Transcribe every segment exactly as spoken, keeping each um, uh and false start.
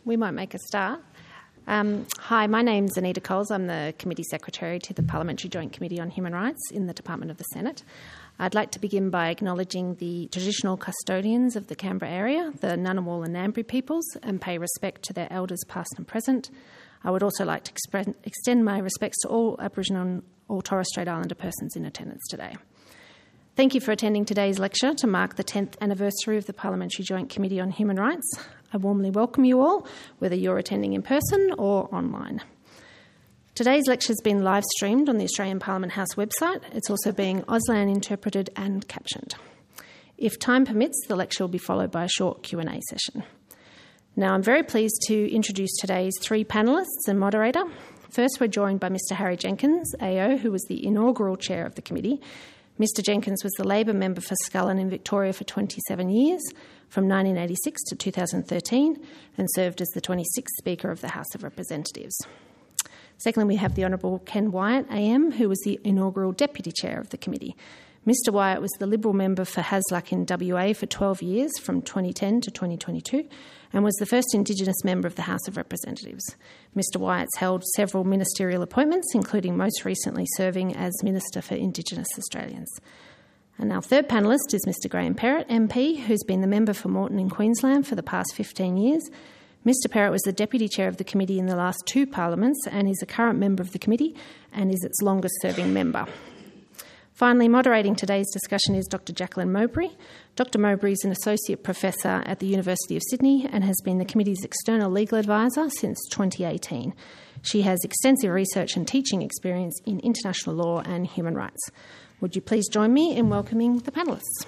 we might make a start. Um, hi, my name's Anita Coles. I'm the Committee Secretary to the Parliamentary Joint Committee on Human Rights in the Department of the Senate. I'd like to begin by acknowledging the traditional custodians of the Canberra area, the Ngunnawal and Ngambri peoples, and pay respect to their elders past and present. I would also like to expre- extend my respects to all Aboriginal and all Torres Strait Islander persons in attendance today. Thank you for attending today's lecture to mark the tenth anniversary of the Parliamentary Joint Committee on Human Rights. I warmly welcome you all, whether you're attending in person or online. Today's lecture has been live streamed on the Australian Parliament House website. It's also being Auslan interpreted and captioned. If time permits, the lecture will be followed by a short Q and A session. Now, I'm very pleased to introduce today's three panellists and moderator. First, we're joined by Mister Harry Jenkins, A O, who was the inaugural chair of the committee. Mister Jenkins was the Labor member for Scullin in Victoria for twenty-seven years, from nineteen eighty-six to two thousand thirteen, and served as the twenty-sixth Speaker of the House of Representatives. Secondly, we have the Honourable Ken Wyatt, A M, who was the inaugural Deputy Chair of the committee. Mister Wyatt was the Liberal member for Hasluck in W A for twelve years, from twenty ten to twenty twenty-two, and was the first Indigenous member of the House of Representatives. Mister Wyatt's held several ministerial appointments, including most recently serving as Minister for Indigenous Australians. And our third panellist is Mister Graham Perrett, M P, who's been the member for Moreton in Queensland for the past fifteen years. Mister Perrett was the Deputy Chair of the committee in the last two parliaments and is a current member of the committee and is its longest-serving member. Finally, moderating today's discussion is Doctor Jacqueline Mowbray. Doctor Mowbray is an Associate Professor at the University of Sydney and has been the committee's external legal advisor since twenty eighteen. She has extensive research and teaching experience in international law and human rights. Would you please join me in welcoming the panellists?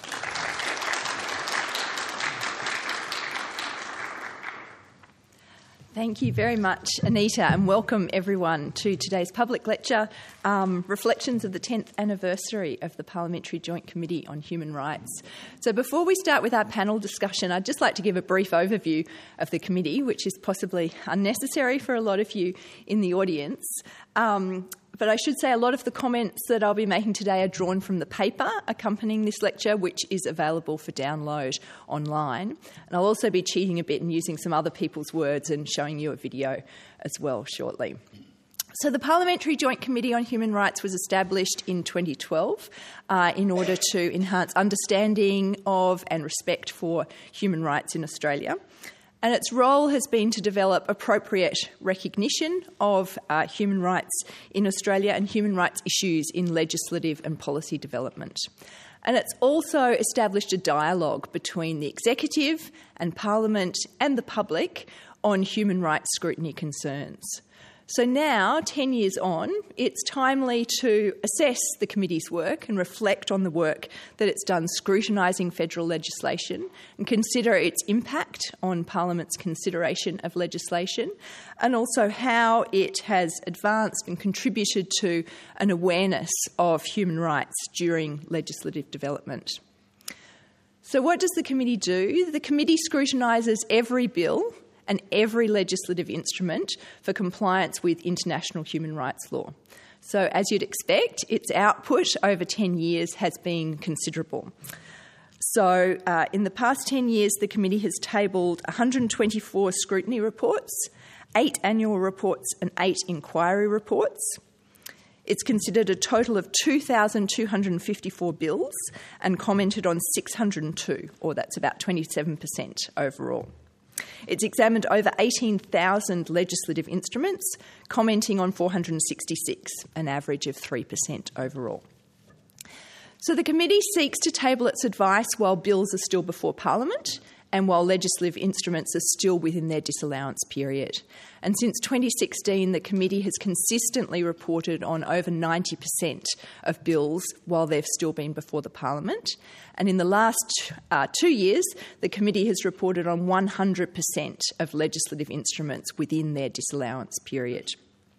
Thank you very much, Anita, and welcome everyone to today's public lecture, um, Reflections of the tenth Anniversary of the Parliamentary Joint Committee on Human Rights. So before we start with our panel discussion, I'd just like to give a brief overview of the committee, which is possibly unnecessary for a lot of you in the audience. Um, But I should say a lot of the comments that I'll be making today are drawn from the paper accompanying this lecture, which is available for download online. And I'll also be cheating a bit and using some other people's words and showing you a video as well shortly. So the Parliamentary Joint Committee on Human Rights was established in twenty twelve uh, in order to enhance understanding of and respect for human rights in Australia. And its role has been to develop appropriate recognition of uh, human rights in Australia and human rights issues in legislative and policy development. And it's also established a dialogue between the executive and Parliament and the public on human rights scrutiny concerns. So now, ten years on, it's timely to assess the committee's work and reflect on the work that it's done scrutinising federal legislation and consider its impact on Parliament's consideration of legislation, and also how it has advanced and contributed to an awareness of human rights during legislative development. So what does the committee do? The committee scrutinises every bill and every legislative instrument for compliance with international human rights law. So as you'd expect, its output over ten years has been considerable. So uh, in the past ten years, the committee has tabled one hundred twenty-four scrutiny reports, eight annual reports and eight inquiry reports. It's considered a total of two thousand two hundred fifty-four bills and commented on six hundred two, or that's about twenty-seven percent overall. It's examined over eighteen thousand legislative instruments, commenting on four hundred sixty-six, an average of three percent overall. So the committee seeks to table its advice while bills are still before Parliament and while legislative instruments are still within their disallowance period. And since twenty sixteen, the committee has consistently reported on over ninety percent of bills while they've still been before the Parliament. And in the last uh, two years, the committee has reported on one hundred percent of legislative instruments within their disallowance period.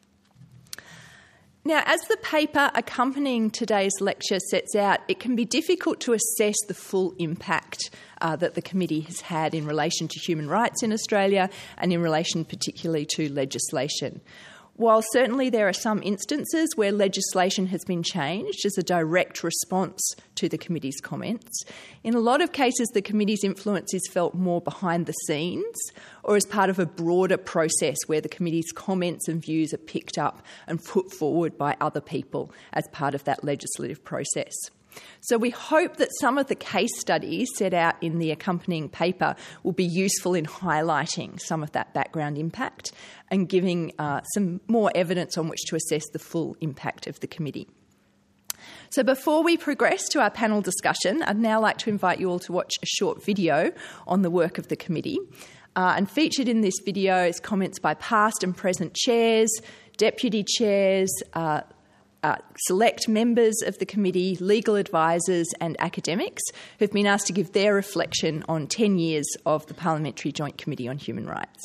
Now, as the paper accompanying today's lecture sets out, it can be difficult to assess the full impact uh, that the committee has had in relation to human rights in Australia and in relation particularly to legislation. while certainly there are some instances where legislation has been changed as a direct response to the committee's comments, in a lot of cases the committee's influence is felt more behind the scenes or as part of a broader process where the committee's comments and views are picked up and put forward by other people as part of that legislative process. So we hope that some of the case studies set out in the accompanying paper will be useful in highlighting some of that background impact and giving uh, some more evidence on which to assess the full impact of the committee. So before we progress to our panel discussion, I'd now like to invite you all to watch a short video on the work of the committee. Uh, and featured in this video is comments by past and present chairs, deputy chairs, uh, Uh, select members of the committee, legal advisors and academics who've been asked to give their reflection on ten years of the Parliamentary Joint Committee on Human Rights.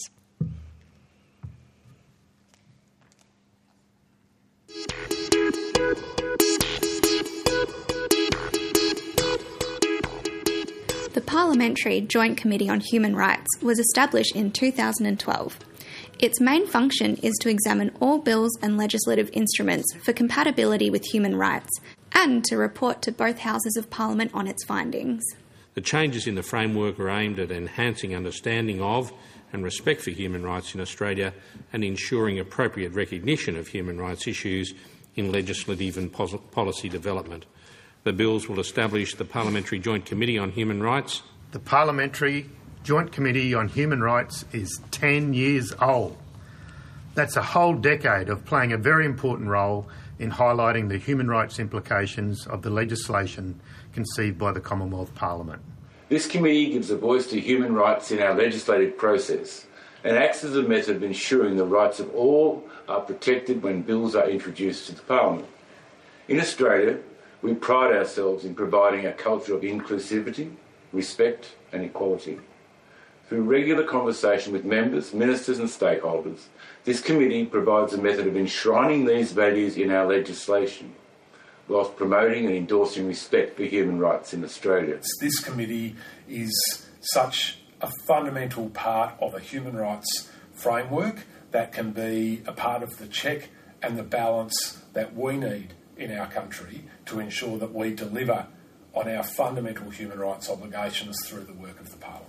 The Parliamentary Joint Committee on Human Rights was established in two thousand twelve. Its main function is to examine all bills and legislative instruments for compatibility with human rights and to report to both Houses of Parliament on its findings. The changes in the framework are aimed at enhancing understanding of and respect for human rights in Australia and ensuring appropriate recognition of human rights issues in legislative and policy development. The bills will establish the Parliamentary Joint Committee on Human Rights. The Parliamentary Joint Committee on Human Rights is ten years old. That's a whole decade of playing a very important role in highlighting the human rights implications of the legislation conceived by the Commonwealth Parliament. This committee gives a voice to human rights in our legislative process and acts as a method of ensuring the rights of all are protected when bills are introduced to the Parliament. In Australia, we pride ourselves in providing a culture of inclusivity, respect and equality. Through regular conversation with members, ministers and stakeholders, this committee provides a method of enshrining these values in our legislation, whilst promoting and endorsing respect for human rights in Australia. This committee is such a fundamental part of a human rights framework that can be a part of the check and the balance that we need in our country to ensure that we deliver on our fundamental human rights obligations through the work of the Parliament.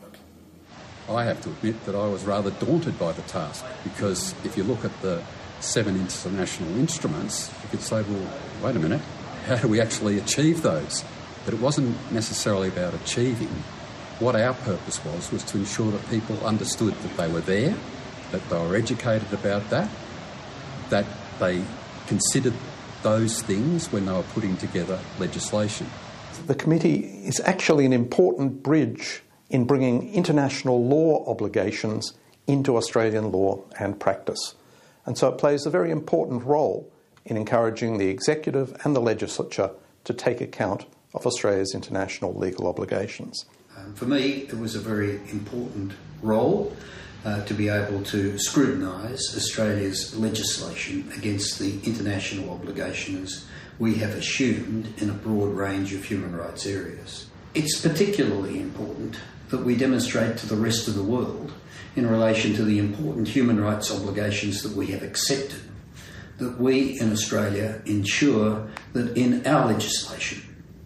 I have to admit that I was rather daunted by the task because if you look at the seven international instruments, you could say, well, wait a minute, how do we actually achieve those? But it wasn't necessarily about achieving. What our purpose was, was to ensure that people understood that they were there, that they were educated about that, that they considered those things when they were putting together legislation. The committee is actually an important bridge in bringing international law obligations into Australian law and practice. And so it plays a very important role in encouraging the executive and the legislature to take account of Australia's international legal obligations. Um, for me, it was a very important role uh, to be able to scrutinise Australia's legislation against the international obligations we have assumed in a broad range of human rights areas. It's particularly important that we demonstrate to the rest of the world in relation to the important human rights obligations that we have accepted, that we in Australia ensure that in our legislation,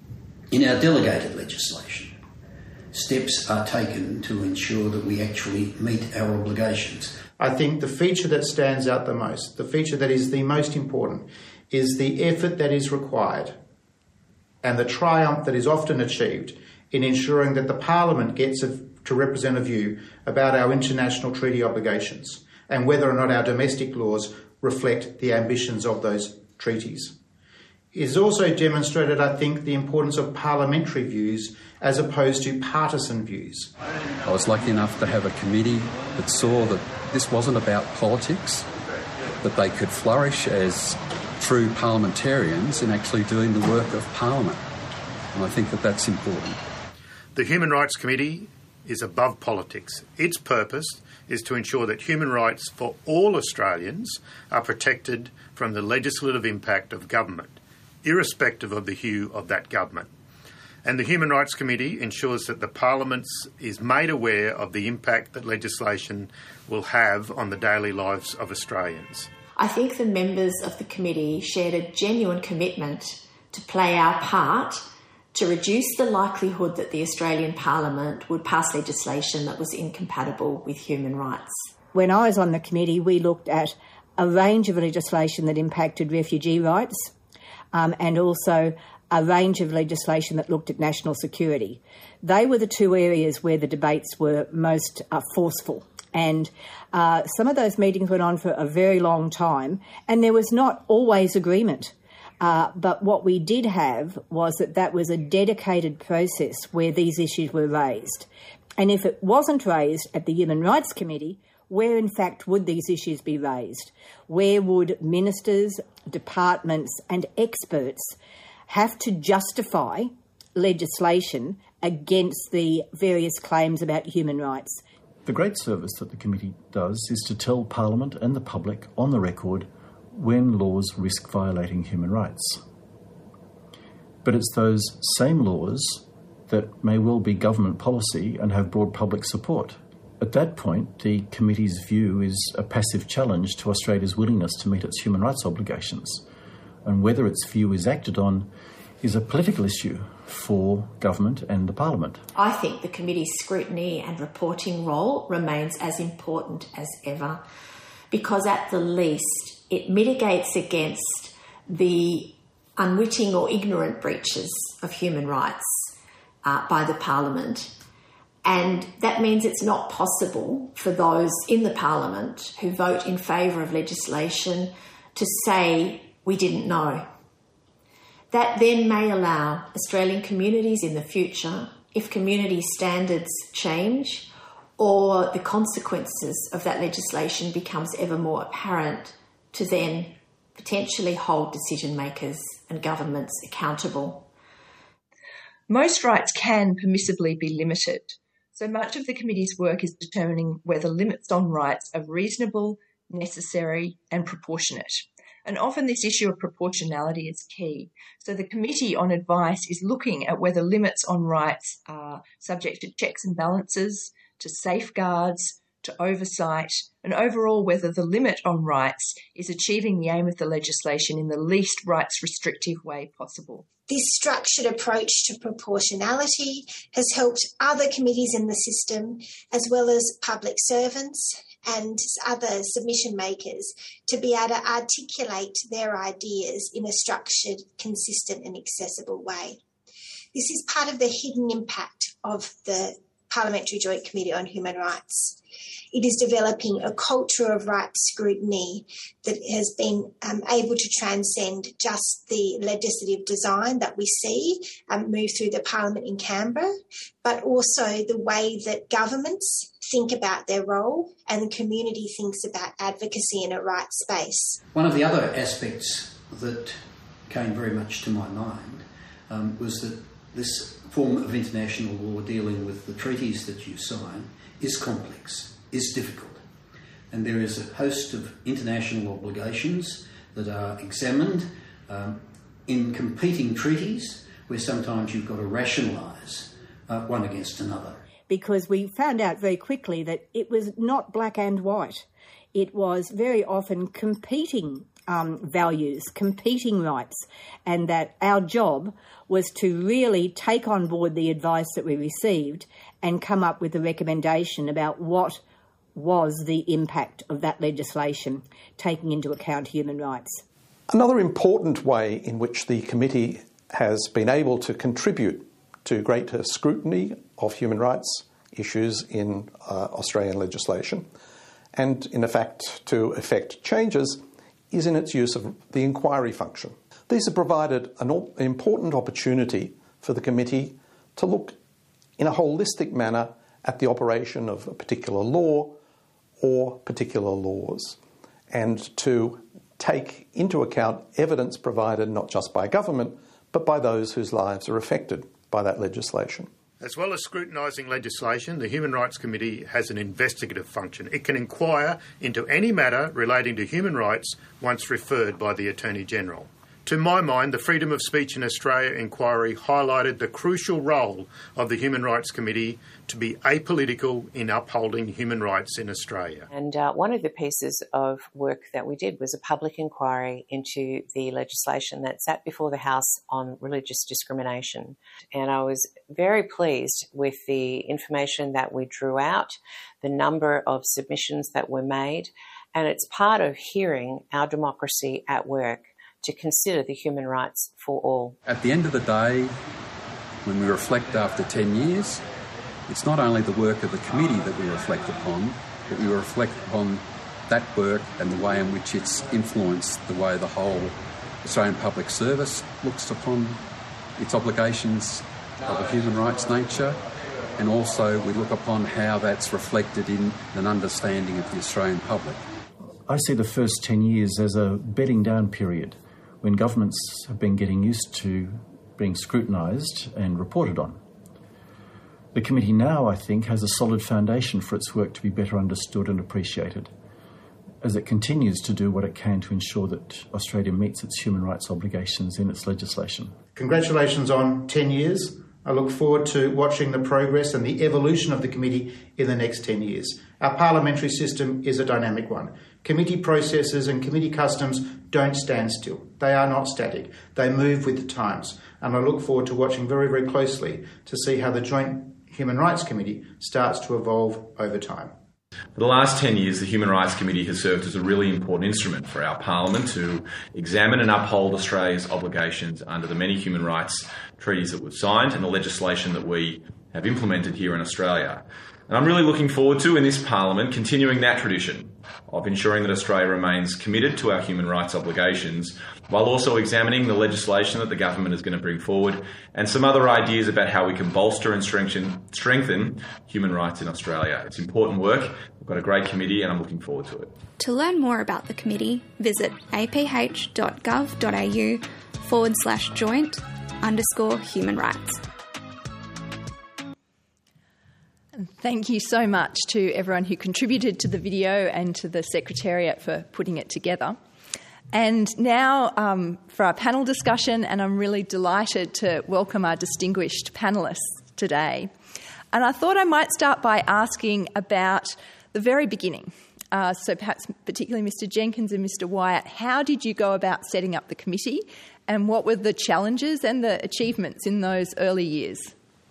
in our delegated legislation, steps are taken to ensure that we actually meet our obligations. I think the feature that stands out the most, the feature that is the most important, is the effort that is required and the triumph that is often achieved in ensuring that the Parliament gets a, to represent a view about our international treaty obligations and whether or not our domestic laws reflect the ambitions of those treaties. It has also demonstrated, I think, the importance of parliamentary views as opposed to partisan views. I was lucky enough to have a committee that saw that this wasn't about politics, that they could flourish as true parliamentarians in actually doing the work of Parliament. And I think that that's important. The Human Rights Committee is above politics. Its purpose is to ensure that human rights for all Australians are protected from the legislative impact of government, irrespective of the hue of that government. And the Human Rights Committee ensures that the Parliament is made aware of the impact that legislation will have on the daily lives of Australians. I think the members of the committee shared a genuine commitment to play our part to reduce the likelihood that the Australian Parliament would pass legislation that was incompatible with human rights. When I was on the committee, we looked at a range of legislation that impacted refugee rights um, and also a range of legislation that looked at national security. They were the two areas where the debates were most uh, forceful. And uh, some of those meetings went on for a very long time, and there was not always agreement. Uh, but what we did have was that that was a dedicated process where these issues were raised. And if it wasn't raised at the Human Rights Committee, where in fact would these issues be raised? Where would ministers, departments and experts have to justify legislation against the various claims about human rights? The great service that the committee does is to tell Parliament and the public on the record when laws risk violating human rights. But it's those same laws that may well be government policy and have broad public support. At that point, the committee's view is a passive challenge to Australia's willingness to meet its human rights obligations, and whether its view is acted on is a political issue for government and the Parliament. I think the committee's scrutiny and reporting role remains as important as ever, because at the least it mitigates against the unwitting or ignorant breaches of human rights uh, by the Parliament. And that means it's not possible for those in the Parliament who vote in favour of legislation to say, we didn't know. That then may allow Australian communities in the future, if community standards change or the consequences of that legislation becomes ever more apparent, to then potentially hold decision makers and governments accountable. Most rights can permissibly be limited. So much of the committee's work is determining whether limits on rights are reasonable, necessary and proportionate. And often this issue of proportionality is key. So the Committee on Advice is looking at whether limits on rights are subject to checks and balances, to safeguards, to oversight, and overall whether the limit on rights is achieving the aim of the legislation in the least rights restrictive way possible. This structured approach to proportionality has helped other committees in the system, as well as public servants and other submission makers, to be able to articulate their ideas in a structured, consistent and accessible way. This is part of the hidden impact of the Parliamentary Joint Committee on Human Rights. It is developing a culture of rights scrutiny that has been um, able to transcend just the legislative design that we see um, move through the Parliament in Canberra, but also the way that governments think about their role and the community thinks about advocacy in a rights space. One of the other aspects that came very much to my mind um, was that this form of international law dealing with the treaties that you sign is complex, is difficult. And there is a host of international obligations that are examined um, in competing treaties where sometimes you've got to rationalise uh, one against another. Because we found out very quickly that it was not black and white. It was very often competing um, values, competing rights, and that our job was to really take on board the advice that we received and come up with a recommendation about what was the impact of that legislation, taking into account human rights. Another important way in which the committee has been able to contribute to greater scrutiny of human rights issues in uh, Australian legislation and, in effect, to effect changes is in its use of the inquiry function. These have provided an important opportunity for the committee to look in a holistic manner at the operation of a particular law or particular laws, and to take into account evidence provided not just by government, but by those whose lives are affected by that legislation. As well as scrutinising legislation, the Human Rights Committee has an investigative function. It can inquire into any matter relating to human rights once referred by the Attorney-General. To my mind, the Freedom of Speech in Australia inquiry highlighted the crucial role of the Human Rights Committee to be apolitical in upholding human rights in Australia. And uh, one of the pieces of work that we did was a public inquiry into the legislation that sat before the House on religious discrimination. And I was very pleased with the information that we drew out, the number of submissions that were made, and it's part of hearing our democracy at work to consider the human rights for all. At the end of the day, when we reflect after ten years, it's not only the work of the committee that we reflect upon, but we reflect upon that work and the way in which it's influenced the way the whole Australian Public Service looks upon its obligations of a human rights nature, and also we look upon how that's reflected in an understanding of the Australian public. I see the first ten years as a bedding down period when governments have been getting used to being scrutinised and reported on. The committee now, I think, has a solid foundation for its work to be better understood and appreciated as it continues to do what it can to ensure that Australia meets its human rights obligations in its legislation. Congratulations on ten years. I look forward to watching the progress and the evolution of the committee in the next ten years. Our parliamentary system is a dynamic one. Committee processes and committee customs don't stand still. They are not static. They move with the times. And I look forward to watching very, very closely to see how the Joint Human Rights Committee starts to evolve over time. For the last ten years, the Human Rights Committee has served as a really important instrument for our Parliament to examine and uphold Australia's obligations under the many human rights treaties that we've signed and the legislation that we have implemented here in Australia. And I'm really looking forward to, in this Parliament, continuing that tradition of ensuring that Australia remains committed to our human rights obligations while also examining the legislation that the government is going to bring forward and some other ideas about how we can bolster and strengthen, strengthen human rights in Australia. It's important work. We've got a great committee and I'm looking forward to it. To learn more about the committee, visit aph.gov.au forward slash joint underscore human rights. Thank you so much to everyone who contributed to the video and to the Secretariat for putting it together. And now um, for our panel discussion, and I'm really delighted to welcome our distinguished panellists today. And I thought I might start by asking about the very beginning. Uh, so perhaps particularly Mister Jenkins and Mister Wyatt, how did you go about setting up the committee and what were the challenges and the achievements in those early years?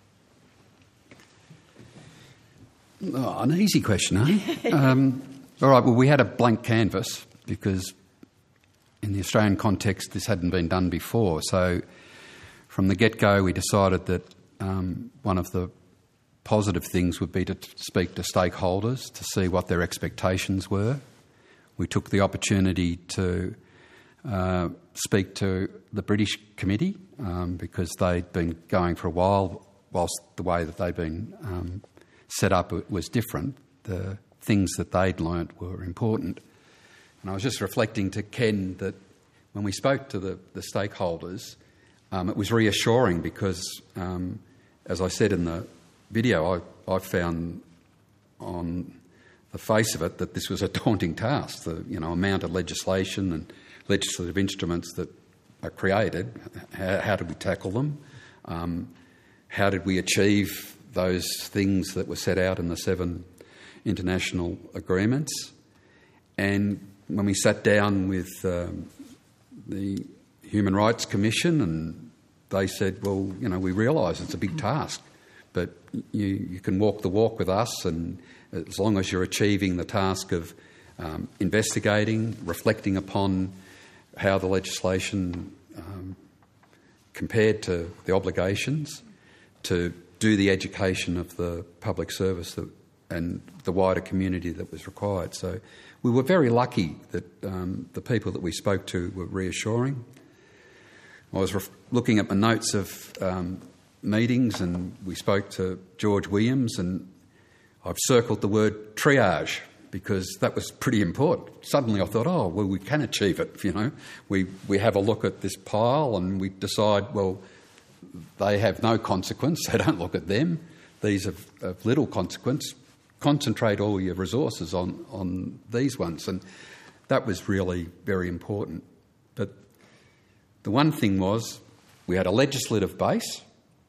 Oh, an easy question, eh? um, all right, well, we had a blank canvas because in the Australian context this hadn't been done before. So from the get-go we decided that um, one of the positive things would be to speak to stakeholders to see what their expectations were. We took the opportunity to uh, speak to the British committee um, because they'd been going for a while, whilst the way that they'd been um, set up was different. The things that they'd learnt were important. And I was just reflecting to Ken that when we spoke to the, the stakeholders, um, it was reassuring because, um, as I said in the video, I, I found on the face of it that this was a daunting task. The you know amount of legislation and legislative instruments that are created, how, how did we tackle them? Um, how did we achieve those things that were set out in the seven international agreements? And when we sat down with um, the Human Rights Commission, and they said, well, you know, we realise it's a big task, but you, you can walk the walk with us, and as long as you're achieving the task of um, investigating, reflecting upon how the legislation um, compared to the obligations, to do the education of the public service that, and the wider community that was required. So we were very lucky that um, the people that we spoke to were reassuring. I was ref- looking at my notes of um, meetings, and we spoke to George Williams, and I've circled the word triage because that was pretty important. Suddenly I thought, oh, well, we can achieve it, you know. We, we have a look at this pile and we decide, well, they have no consequence, so don't look at them. These have, have little consequence. Concentrate all your resources on, on these ones. And that was really very important. But The one thing was we had a legislative base,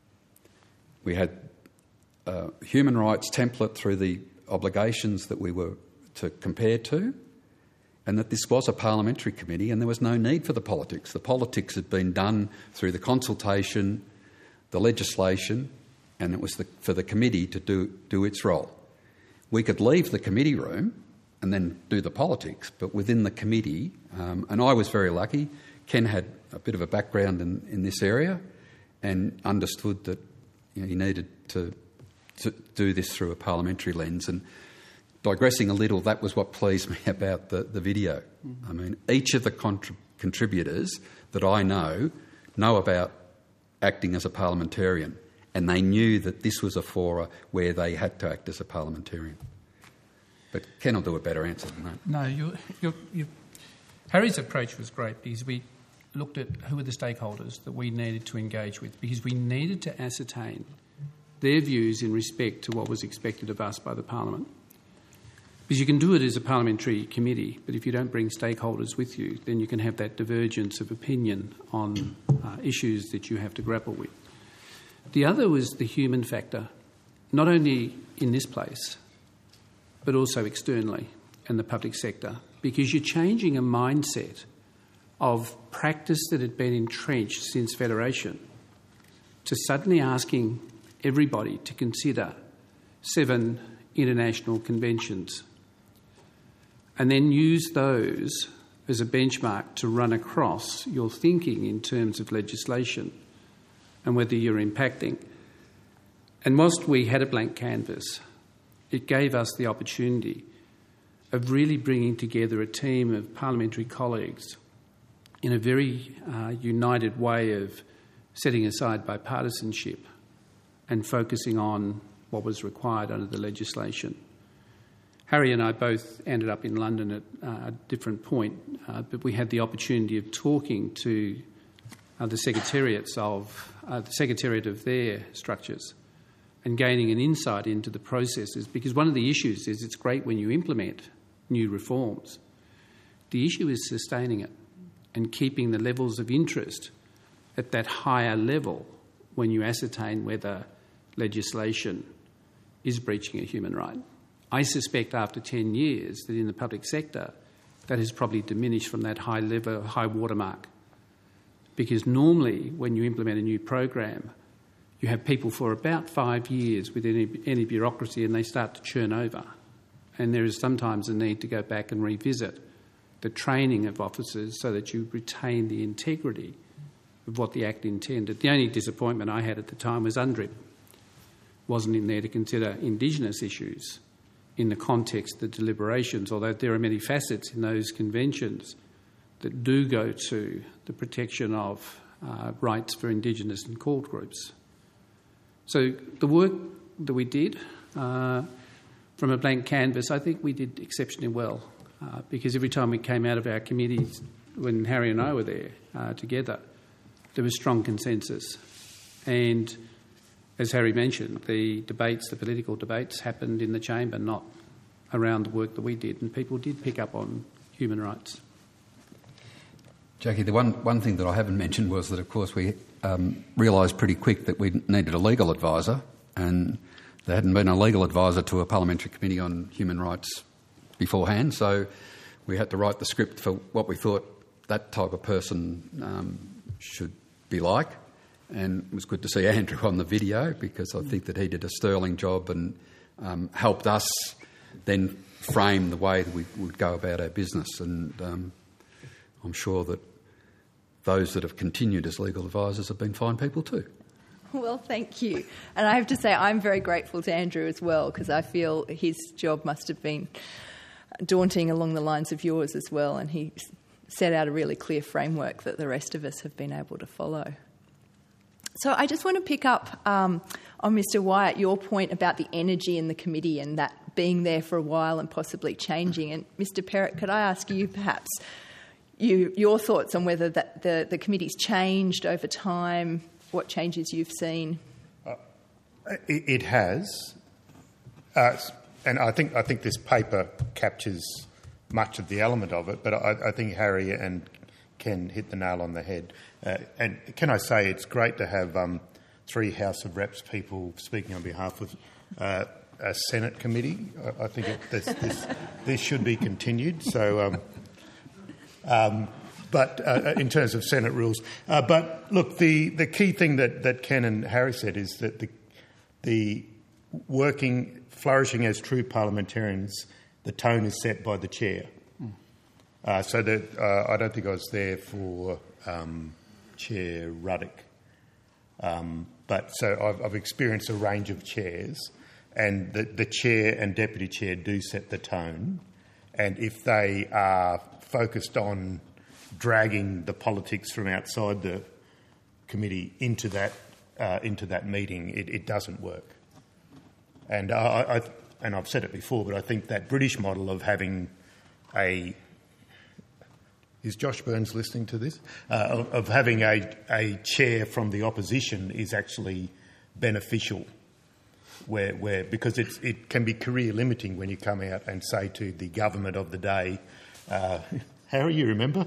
we had a human rights template through the obligations that we were to compare to, and that this was a parliamentary committee and there was no need for the politics. The politics had been done through the consultation, the legislation, and it was the, for the committee to do, do its role. We could leave the committee room and then do the politics, but within the committee, um, and I was very lucky, Ken had a bit of a background in, in this area and understood that you know, he needed to, to do this through a parliamentary lens. And digressing a little, that was what pleased me about the, the video. Mm-hmm. I mean, each of the contrib- contributors that I know know about acting as a parliamentarian, and they knew that this was a fora where they had to act as a parliamentarian. But Ken will do a better answer than that. No, you, you, you, Harry's approach was great because we looked at who were the stakeholders that we needed to engage with, because we needed to ascertain their views in respect to what was expected of us by the Parliament. Because you can do it as a parliamentary committee, but if you don't bring stakeholders with you, then you can have that divergence of opinion on uh, issues that you have to grapple with. The other was the human factor, not only in this place, but also externally in the public sector, because you're changing a mindset of practice that had been entrenched since Federation to suddenly asking everybody to consider seven international conventions and then use those as a benchmark to run across your thinking in terms of legislation and whether you're impacting. And whilst we had a blank canvas, it gave us the opportunity of really bringing together a team of parliamentary colleagues in a very uh, united way of setting aside bipartisanship and focusing on what was required under the legislation. Harry and I both ended up in London at uh, a different point, uh, but we had the opportunity of talking to uh, the secretariats of uh, the secretariat of their structures and gaining an insight into the processes, because one of the issues is it's great when you implement new reforms. The issue is sustaining it and keeping the levels of interest at that higher level when you ascertain whether legislation is breaching a human right. I suspect after ten years that in the public sector that has probably diminished from that high level, high watermark. Because normally when you implement a new program, you have people for about five years with any, any bureaucracy and they start to churn over. And there is sometimes a need to go back and revisit the training of officers so that you retain the integrity of what the Act intended. The only disappointment I had at the time was UNDRIP wasn't in there to consider Indigenous issues in the context of the deliberations, although there are many facets in those conventions that do go to the protection of uh, rights for Indigenous and called groups. So the work that we did uh, from a blank canvas, I think we did exceptionally well uh, because every time we came out of our committees, when Harry and I were there uh, together, there was strong consensus. And as Harry mentioned, the debates, the political debates happened in the chamber, not around the work that we did, and people did pick up on human rights. Jackie, the one, one thing that I haven't mentioned was that, of course, we um, realised pretty quick that we needed a legal advisor, and there hadn't been a legal advisor to a parliamentary committee on human rights beforehand, so we had to write the script for what we thought that type of person um, should be like. And it was good to see Andrew on the video because I think that he did a sterling job and um, helped us then frame the way that we would go about our business. And um, I'm sure that those that have continued as legal advisors have been fine people too. Well, thank you. And I have to say I'm very grateful to Andrew as well because I feel his job must have been daunting along the lines of yours as well, and he set out a really clear framework that the rest of us have been able to follow. So I just want to pick up um, on Mister Wyatt, your point about the energy in the committee and that being there for a while and possibly changing. And Mister Perrott, could I ask you perhaps you, your thoughts on whether that the, the committee's changed over time, what changes you've seen? Uh, it, it has. Uh, and I think I think this paper captures much of the element of it, but I, I think Harry and Ken hit the nail on the head. Uh, and can I say it's great to have um, three House of Reps people speaking on behalf of uh, a Senate committee. I, I think it, this, this, this should be continued. So, um, um, but uh, in terms of Senate rules, uh, but look, the, the key thing that, that Ken and Harry said is that the the working, flourishing as true parliamentarians, the tone is set by the chair. Mm. Uh, so that uh, I don't think I was there for um, Chair Ruddock, um, but so I've, I've experienced a range of chairs, and the, the chair and deputy chair do set the tone, and if they are focused on dragging the politics from outside the committee into that uh, into that meeting, it, it doesn't work. And I, I and I've said it before, but I think that British model of having a is Josh Burns listening to this? Uh, of, of having a a chair from the opposition is actually beneficial, where where because it's it can be career limiting when you come out and say to the government of the day. Uh, Harry, you remember?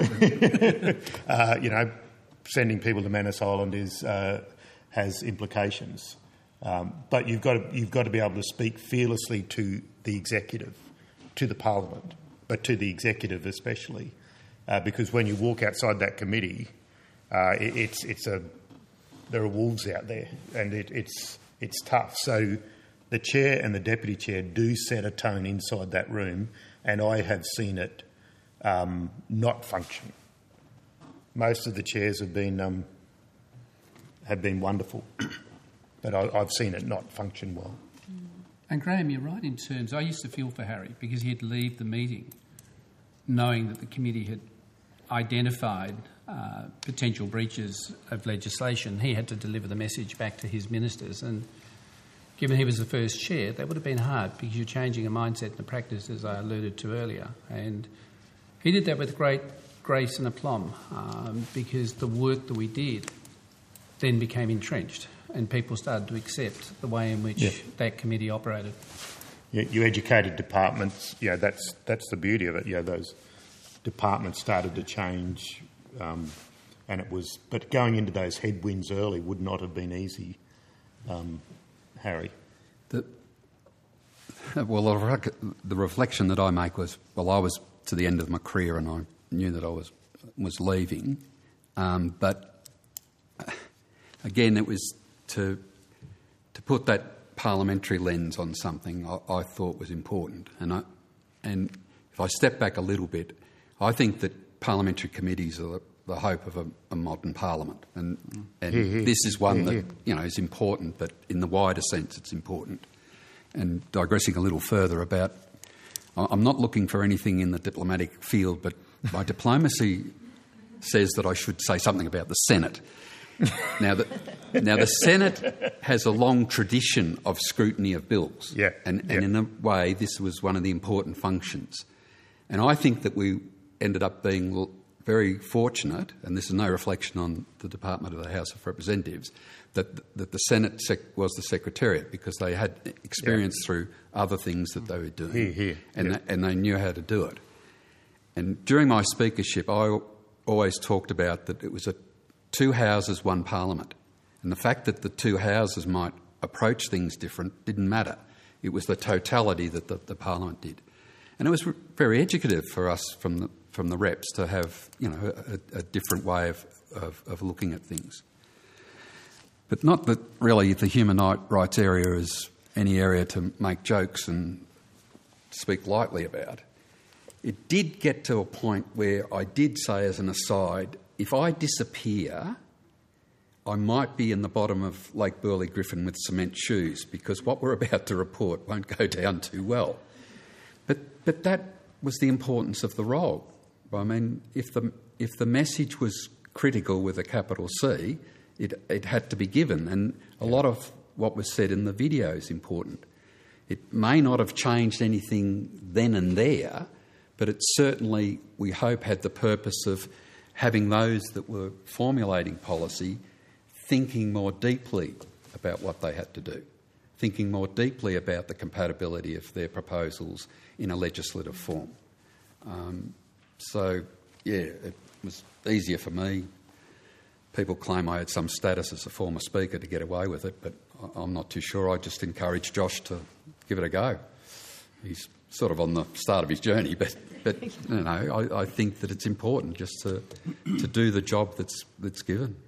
uh, you know, sending people to Manus Island is uh, has implications, um, but you've got to, you've got to be able to speak fearlessly to the executive, to the Parliament, but to the executive especially, uh, because when you walk outside that committee, uh, it, it's it's a there are wolves out there, and it, it's it's tough. So the chair and the deputy chair do set a tone inside that room, and I have seen it. Um, not function. Most of the chairs have been um, have been wonderful, but I, I've seen it not function well. And Graham, you're right in terms. I used to feel for Harry because he'd leave the meeting knowing that the committee had identified uh, potential breaches of legislation. He had to deliver the message back to his ministers, and given he was the first chair, that would have been hard because you're changing a mindset and a practice, as I alluded to earlier. And he did that with great grace and aplomb um, because the work that we did then became entrenched and people started to accept the way in which yeah. that committee operated. You, you educated departments. Yeah, you know, that's that's the beauty of it. Yeah, you know, those departments started to change, um, and it was. But going into those headwinds early would not have been easy, um, Harry. The, well, the, the reflection that I make was, well, I was to the end of my career, and I knew that I was was leaving. Um, but again, it was to to put that parliamentary lens on something I, I thought was important. And I, and if I step back a little bit, I think that parliamentary committees are the, the hope of a, a modern parliament, and and yeah, yeah. this is one yeah, that yeah. you know is important, but in the wider sense, it's important. And digressing a little further about. I'm not looking for anything in the diplomatic field, but my diplomacy says that I should say something about the Senate. Now, the, now the Senate has a long tradition of scrutiny of bills, yeah, and, yeah. and in a way, this was one of the important functions. And I think that we ended up being very fortunate, and this is no reflection on the Department of the House of Representatives, that, that the Senate sec- was the Secretariat because they had experience yeah. through other things that they were doing, here, here. And, yeah. they, and they knew how to do it. And during my speakership, I always talked about that it was a two houses, one parliament. And the fact that the two houses might approach things different didn't matter. It was the totality that the, the parliament did. And it was very educative for us from the from the reps to have, you know, a, a different way of, of, of looking at things. But not that really the human rights area is any area to make jokes and speak lightly about. It did get to a point where I did say as an aside, if I disappear, I might be in the bottom of Lake Burley Griffin with cement shoes because what we're about to report won't go down too well. But but that was the importance of the role. I mean, if the if the message was critical with a capital C, it it had to be given, and a lot of what was said in the video is important. It may not have changed anything then and there, but it certainly, we hope, had the purpose of having those that were formulating policy thinking more deeply about what they had to do, thinking more deeply about the compatibility of their proposals in a legislative form. Um, so yeah, it was easier for me. People claim I had some status as a former speaker to get away with it, but I'm not too sure. I just encouraged Josh to give it a go. He's sort of on the start of his journey, but, but you know, I, I think that it's important just to to do the job that's that's given.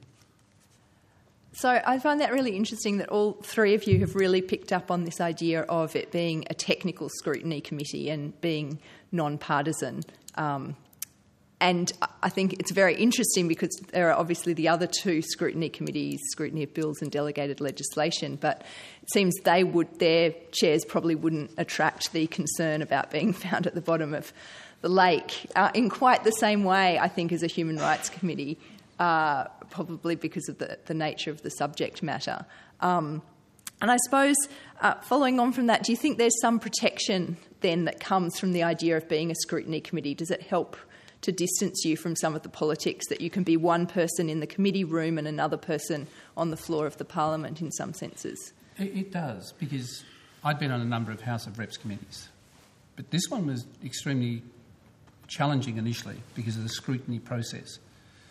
So I find that really interesting that all three of you have really picked up on this idea of it being a technical scrutiny committee and being non-partisan. Um, and I think it's very interesting because there are obviously the other two scrutiny committees, scrutiny of bills and delegated legislation, but it seems they would, their chairs probably wouldn't attract the concern about being found at the bottom of the lake uh, in quite the same way, I think, as a Human Rights Committee, uh, probably because of the, the nature of the subject matter. Um, and I suppose, uh, following on from that, do you think there's some protection then that comes from the idea of being a scrutiny committee? Does it help to distance you from some of the politics, that you can be one person in the committee room and another person on the floor of the parliament in some senses? It, it does, because I'd been on a number of House of Reps committees, but this one was extremely challenging initially because of the scrutiny process.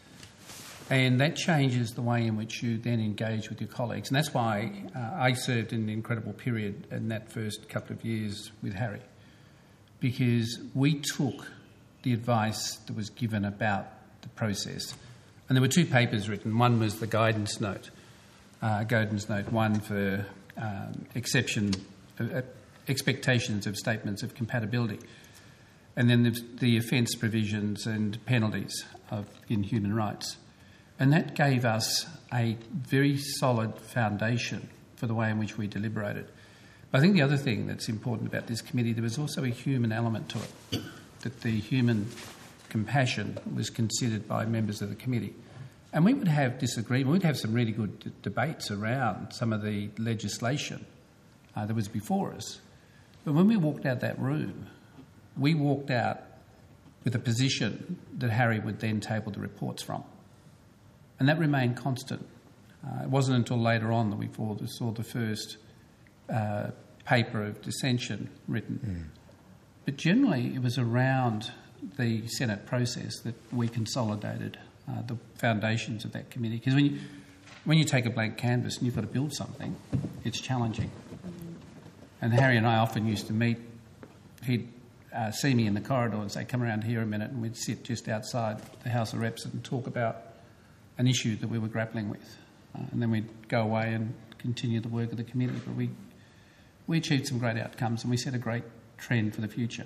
And that changes the way in which you then engage with your colleagues. And that's why uh, I served in an incredible period in that first couple of years with Harry, because we took the advice that was given about the process. And there were two papers written. One was the guidance note, uh, guidance note one for um, exception, uh, expectations of statements of compatibility. And then there's the offence provisions and penalties of, in human rights. And that gave us a very solid foundation for the way in which we deliberated. But I think the other thing that's important about this committee, there was also a human element to it, that the human compassion was considered by members of the committee. And we would have disagreement, we'd have some really good d- debates around some of the legislation uh, that was before us. But when we walked out that room, we walked out with a position that Harry would then table the reports from. And that remained constant. Uh, it wasn't until later on that we saw the first uh, paper of dissension written. Mm. But generally, it was around the Senate process that we consolidated uh, the foundations of that committee. Because when you, when you take a blank canvas and you've got to build something, it's challenging. And Harry and I often used to meet. He'd uh, see me in the corridor and say, come around here a minute, and we'd sit just outside the House of Reps and talk about an issue that we were grappling with. Uh, and then we'd go away and continue the work of the committee. But we, we achieved some great outcomes, and we set a great trend for the future.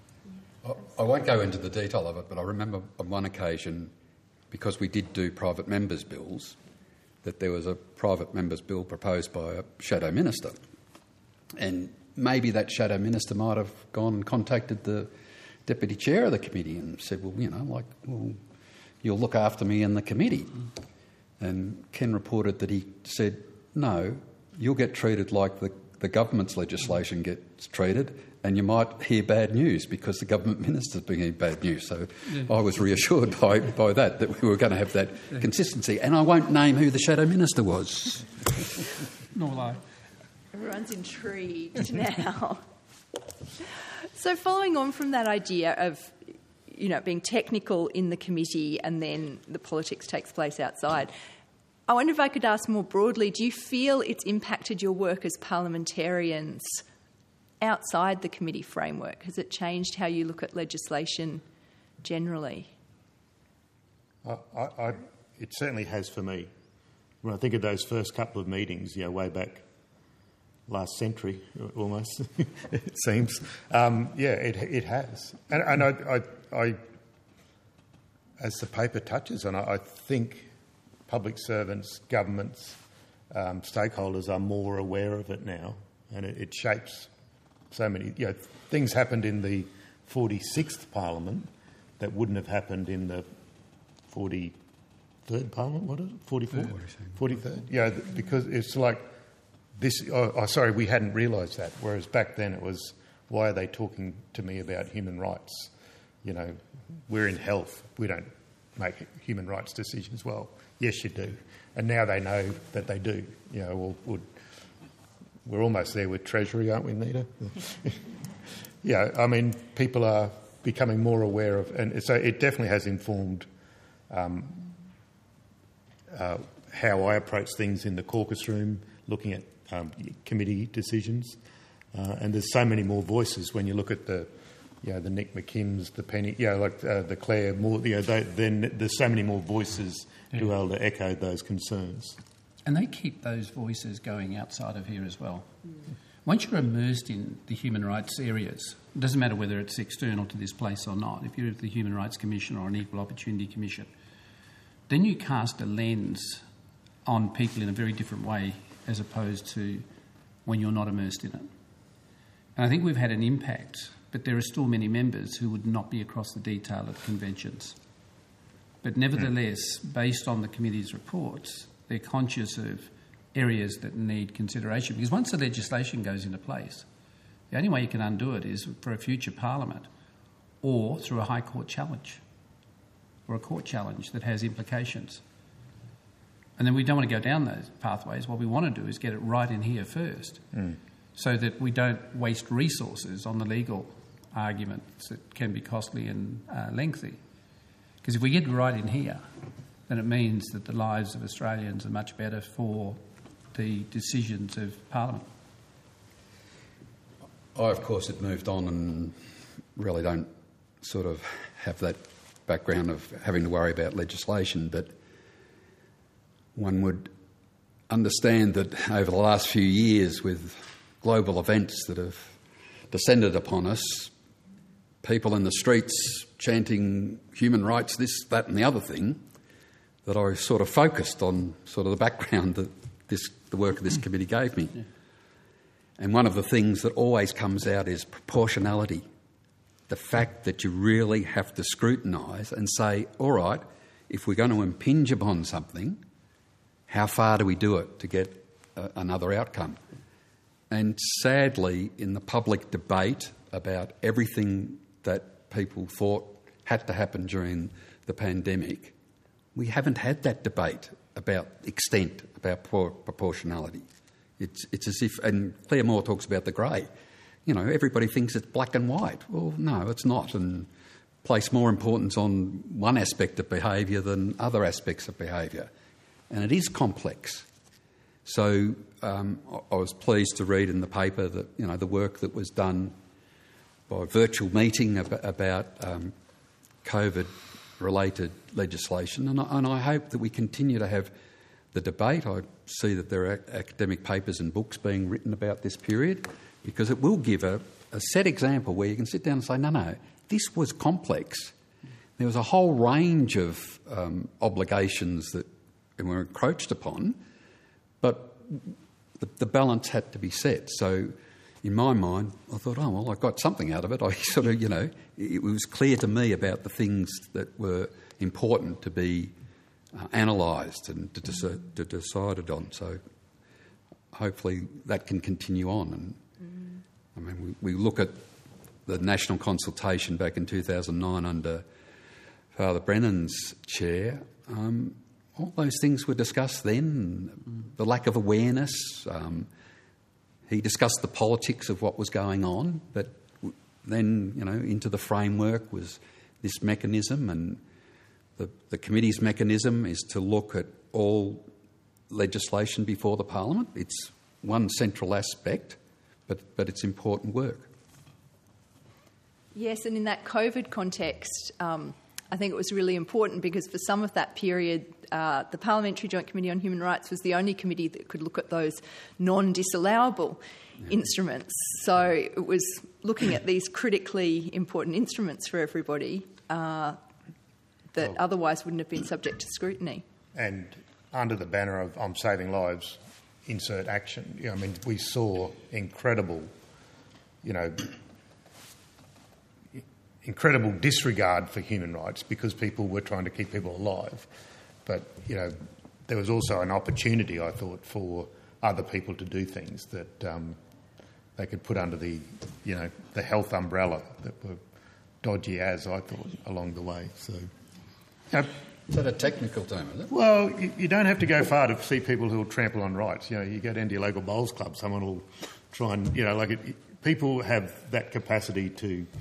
I won't go into the detail of it, but I remember on one occasion, because we did do private members' bills, that there was a private members' bill proposed by a shadow minister. And maybe that shadow minister might have gone and contacted the deputy chair of the committee and said, well, you know, like, well, you'll look after me in the committee. And Ken reported that he said, no, you'll get treated like the, the government's legislation gets treated, and you might hear bad news because the government minister's bringing bad news. So yeah. I was reassured by, by that, that we were going to have that yeah. consistency. And I won't name who the shadow minister was. Nor will I. Everyone's intrigued now. So following on from that idea of, you know, being technical in the committee and then the politics takes place outside, I wonder if I could ask more broadly, do you feel it's impacted your work as parliamentarians outside the committee framework? Has it changed how you look at legislation generally? I, I, I, it certainly has for me. When I think of those first couple of meetings, you know, way back last century, almost, it seems. Um, yeah, it it has. And, and I, I, I, as the paper touches on, I, I think public servants, governments, um, stakeholders are more aware of it now, and it, it shapes so many, you know, things happened in the forty-sixth Parliament that wouldn't have happened in the forty-third Parliament, what is it, forty-fourth? forty-third, yeah, because it's like this, oh, oh sorry, we hadn't realised that, whereas back then it was, why are they talking to me about human rights? You know, we're in health, we don't make human rights decisions. Well, yes, you do. And now they know that they do, you know, or would. We're almost there with Treasury, aren't we, Nita? Yeah, I mean, people are becoming more aware of, and so it definitely has informed um, uh, how I approach things in the caucus room, looking at um, committee decisions. Uh, and there's so many more voices when you look at the, you know, the Nick McKims, the Penny, you know, like uh, the Claire Moore. You know, they, then there's so many more voices yeah. to be able to echo those concerns. And they keep those voices going outside of here as well. Mm. Once you're immersed in the human rights areas, it doesn't matter whether it's external to this place or not. If you're at the Human Rights Commission or an Equal Opportunity Commission, then you cast a lens on people in a very different way as opposed to when you're not immersed in it. And I think we've had an impact, but there are still many members who would not be across the detail of conventions. But nevertheless, based on the committee's reports, they're conscious of areas that need consideration. Because once the legislation goes into place, the only way you can undo it is for a future parliament or through a High Court challenge or a court challenge that has implications. And then we don't want to go down those pathways. What we want to do is get it right in here first mm. so that we don't waste resources on the legal arguments that can be costly and uh, lengthy. Because if we get it right in here, then it means that the lives of Australians are much better for the decisions of Parliament. I, of course, had moved on and really don't sort of have that background of having to worry about legislation, but one would understand that over the last few years, with global events that have descended upon us, people in the streets chanting human rights, this, that and the other thing, that I sort of focused on sort of the background that this, the work of this committee gave me. Yeah. And one of the things that always comes out is proportionality. The fact that you really have to scrutinise and say, all right, if we're going to impinge upon something, how far do we do it to get a, another outcome? And sadly, in the public debate about everything that people thought had to happen during the pandemic, we haven't had that debate about extent, about proportionality. It's, it's as if, and Claire Moore talks about the grey. You know, everybody thinks it's black and white. Well, no, it's not, and place more importance on one aspect of behaviour than other aspects of behaviour. And it is complex. So um, I was pleased to read in the paper that, you know, the work that was done by virtual meeting ab- about um, COVID-related legislation, and I, and I hope that we continue to have the debate. I see that there are academic papers and books being written about this period, because it will give a, a set example where you can sit down and say, no, no, this was complex. There was a whole range of um, obligations that were encroached upon, but the, the balance had to be set. So in my mind, I thought, oh, well, I got something out of it. I sort of, you know, it was clear to me about the things that were important to be uh, analysed and to, deci- to decided on. So hopefully that can continue on. And mm. I mean, we, we look at the national consultation back in two thousand nine under Father Brennan's chair. Um, all those things were discussed then, mm. the lack of awareness. Um, he discussed the politics of what was going on, but then, you know, into the framework was this mechanism, and the, the committee's mechanism is to look at all legislation before the Parliament. It's one central aspect, but, but it's important work. Yes, and in that COVID context, um, I think it was really important because for some of that period, uh, the Parliamentary Joint Committee on Human Rights was the only committee that could look at those non-disallowable yeah. instruments. So it was looking at these critically important instruments for everybody uh, that well, otherwise wouldn't have been subject to scrutiny. And under the banner of I'm saving lives, insert action. You know, I mean, we saw incredible, you know, incredible disregard for human rights because people were trying to keep people alive. But, you know, there was also an opportunity, I thought, for other people to do things that um, they could put under the, you know, the health umbrella that were dodgy as, I thought, along the way. So, you know, is that a technical term, is it? Well, you, you don't have to go far to see people who will trample on rights. You know, you go down to your local bowls club, someone will try and, you know, like it, people have that capacity to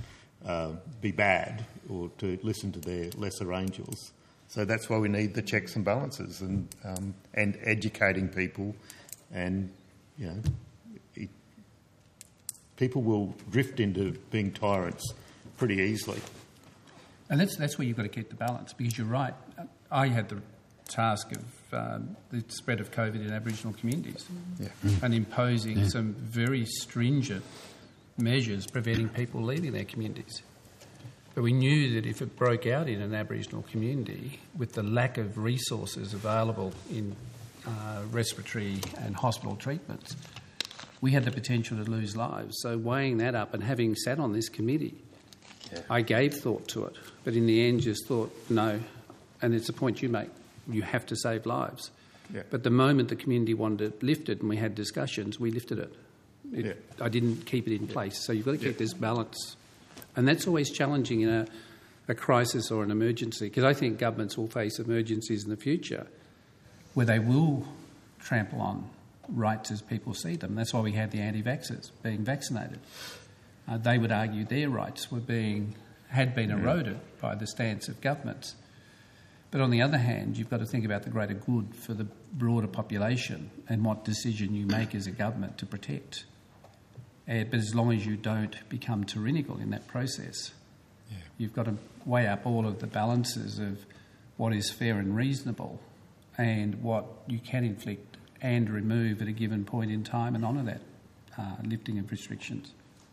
uh, be bad or to listen to their lesser angels. So that's why we need the checks and balances and um, and educating people, and you know, it, people will drift into being tyrants pretty easily. And that's that's where you've got to keep the balance, because you're right. I had the task of um, the spread of COVID in Aboriginal communities, yeah. and imposing Yeah. some very stringent measures preventing people leaving their communities. But we knew that if it broke out in an Aboriginal community, with the lack of resources available in uh, respiratory and hospital treatments, we had the potential to lose lives. So weighing that up, and having sat on this committee, yeah. I gave thought to it, but in the end just thought, no, and it's a point you make, you have to save lives. Yeah. But the moment the community wanted it lifted and we had discussions, we lifted it. it yeah. I didn't keep it in place. So you've got to keep yeah. this balance. And that's always challenging in a, a crisis or an emergency, because I think governments will face emergencies in the future where they will trample on rights as people see them. That's why we had the anti-vaxxers being vaccinated. Uh, they would argue their rights were being had been eroded by the stance of governments. But on the other hand, you've got to think about the greater good for the broader population and what decision you make as a government to protect. Uh, but as long as you don't become tyrannical in that process, yeah. you've got to weigh up all of the balances of what is fair and reasonable and what you can inflict and remove at a given point in time and honour that uh, lifting of restrictions.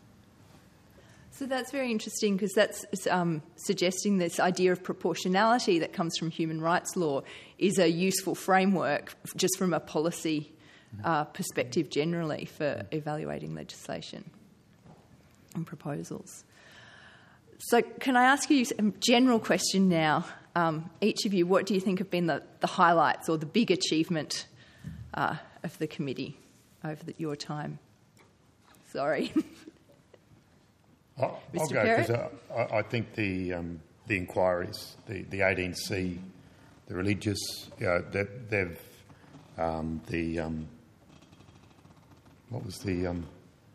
So that's very interesting, because that's um, suggesting this idea of proportionality that comes from human rights law is a useful framework just from a policy uh, perspective generally for evaluating legislation and proposals. So can I ask you a general question now? Um, each of you, what do you think have been the, the highlights or the big achievement uh, of the committee over the, your time? Sorry. I'll, I'll go, because I, I think the um, the inquiries, the, the eighteen C, the religious, you know, that they've um, the um, what was the um,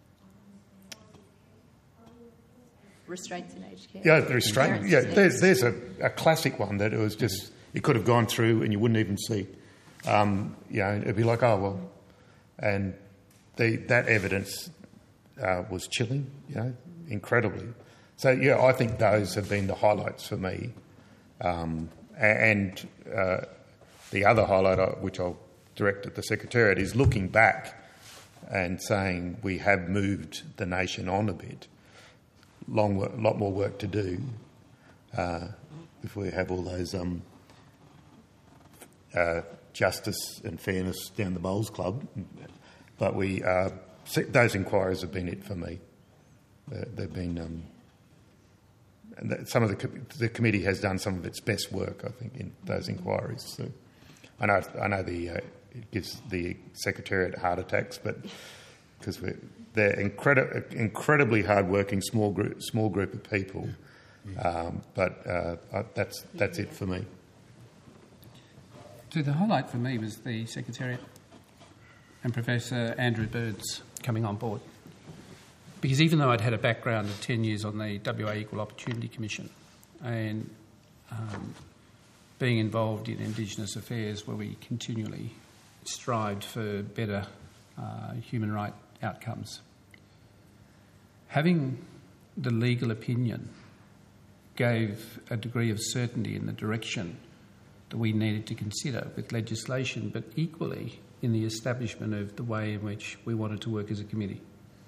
restraints in aged care. Yeah, the restraint. Yeah, there's there's a, a classic one that it was just it could have gone through and you wouldn't even see. Um, you know, it'd be like, oh well, and the that evidence uh, was chilling. You know. Incredibly. So, yeah, I think those have been the highlights for me. Um, and uh, the other highlight, which I'll direct at the Secretariat, is looking back and saying we have moved the nation on a bit. Long, work, lot more work to do uh, if we have all those um, uh, justice and fairness down the Bowls Club. But we uh, those inquiries have been it for me. They've been um, and some of the the committee has done some of its best work, I think, in those inquiries. So I know I know the uh, it gives the Secretariat heart attacks, but because they're incredi- incredibly hard-working small group small group of people. Um, but uh, that's that's it for me. So the highlight for me was the Secretariat and Professor Andrew Burns coming on board. Because even though I'd had a background of ten years on the W A Equal Opportunity Commission and um, being involved in Indigenous affairs where we continually strived for better uh, human right outcomes, having the legal opinion gave a degree of certainty in the direction that we needed to consider with legislation, but equally in the establishment of the way in which we wanted to work as a committee.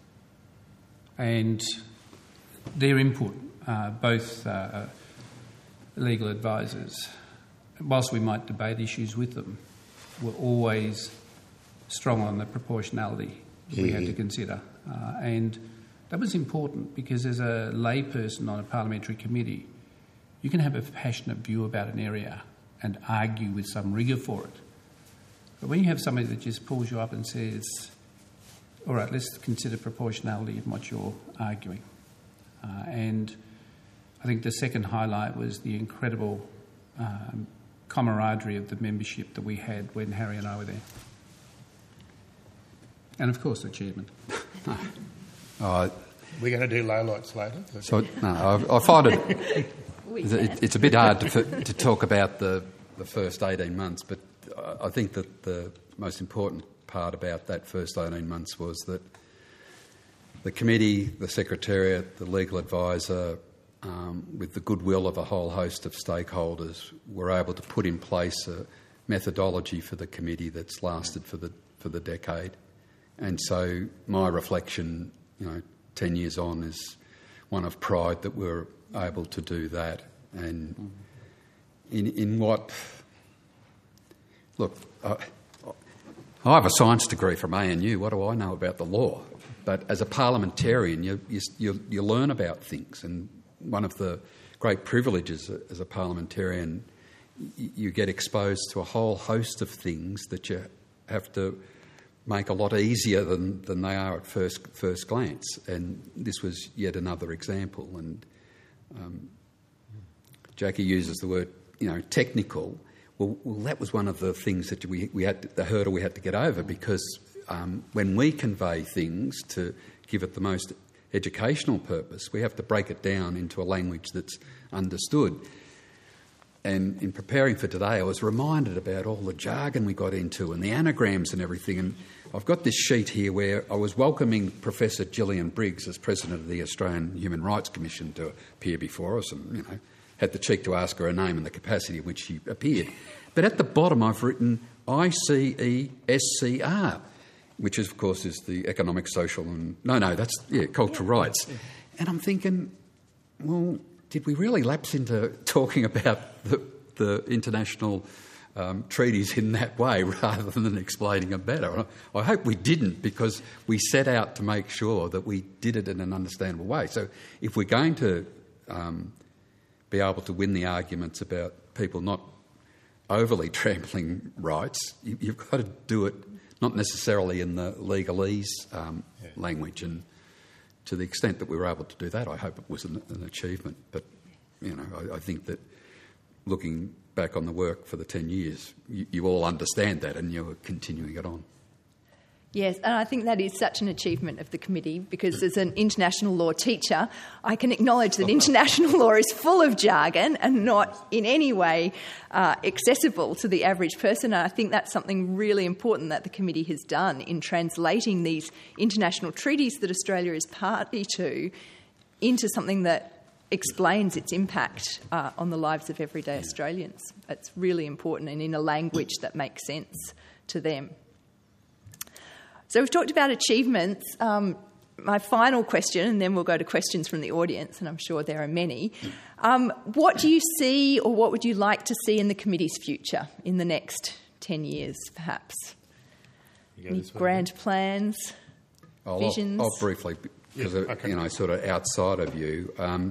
And their input, uh, both uh, legal advisors, whilst we might debate issues with them, were always strong on the proportionality that yeah. we had to consider. Uh, and that was important because as a layperson on a parliamentary committee, you can have a passionate view about an area and argue with some rigour for it. But when you have somebody that just pulls you up and says, all right, let's consider proportionality in what you're arguing. Uh, and I think the second highlight was the incredible um, camaraderie of the membership that we had when Harry and I were there. And, of course, the chairman. uh, We're going to do lowlights later. So, no, I, I find it, it it's a bit hard to, to talk about the, the first eighteen months, but I think that the most important part about that first eighteen months was that the committee, the Secretariat, the legal advisor, um, with the goodwill of a whole host of stakeholders, were able to put in place a methodology for the committee that's lasted for the for the decade. And so my reflection, you know, ten years on, is one of pride that we're able to do that. And in in what... Look, I, I have a science degree from A N U. What do I know about the law? But as a parliamentarian, you, you, you learn about things. And one of the great privileges as a parliamentarian, you get exposed to a whole host of things that you have to make a lot easier than, than they are at first first glance. And this was yet another example. And um, Jackie uses the word, you know, technical. Well, well, that was one of the things that we, we had to, the hurdle we had to get over, because um, when we convey things to give it the most educational purpose, we have to break it down into a language that's understood. And in preparing for today, I was reminded about all the jargon we got into and the anagrams and everything. And I've got this sheet here where I was welcoming Professor Gillian Briggs as President of the Australian Human Rights Commission to appear before us, and, you know, had the cheek to ask her her name and the capacity in which she appeared. But at the bottom I've written I C E S C R, which is, of course, is the economic, social and... No, no, that's, yeah, cultural rights. And I'm thinking, well, did we really lapse into talking about the, the international um, treaties in that way rather than explaining them better? I hope we didn't, because we set out to make sure that we did it in an understandable way. So if we're going to um, be able to win the arguments about people not overly trampling rights, you, you've got to do it not necessarily in the legalese um, yeah. language. And to the extent that we were able to do that, I hope it was an, an achievement. But, you know, I, I think that looking back on the work for the ten years, you, you all understand that and you're continuing it on. Yes, and I think that is such an achievement of the committee, because as an international law teacher, I can acknowledge that international law is full of jargon and not in any way uh, accessible to the average person. And I think that's something really important that the committee has done in translating these international treaties that Australia is party to into something that explains its impact uh, on the lives of everyday Australians. It's really important, and in a language that makes sense to them. So we've talked about achievements. Um, my final question, and then we'll go to questions from the audience, and I'm sure there are many. Um, what do you see, or what would you like to see in the committee's future in the next ten years, perhaps? Any grand plans, I'll, visions? I'll, I'll briefly, because, yeah, okay. you know, sort of outside of you. Um,